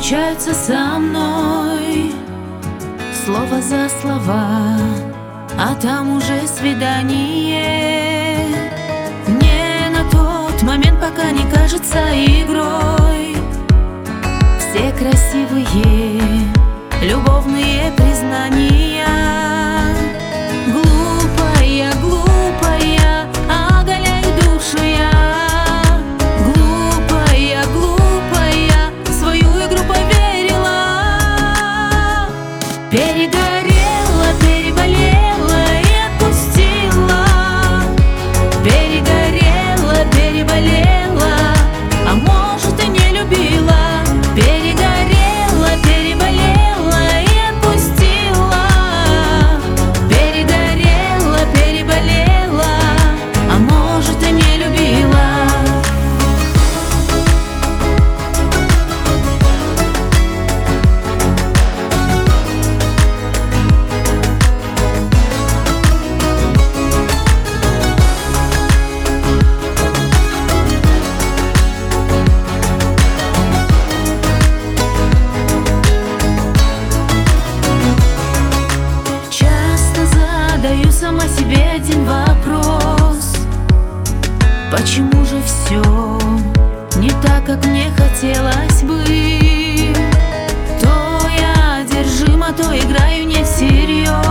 встречаются со мной слово за слова, а там уже свидание. Мне на тот момент пока не кажется игрой все красивые любовные признания. Глупая, глупая, оголяю душу я. Глупая, глупая, в свою игру поверила. Перегорела, переболела и отпустила. Перегорела, переболела, а может и не любила. Перегорела, переболела и отпустила. Перегорела, переболела, а может и не любила. Задаю сама себе один вопрос: почему же все не так, как мне хотелось бы? То я одержима, то играю не всерьез.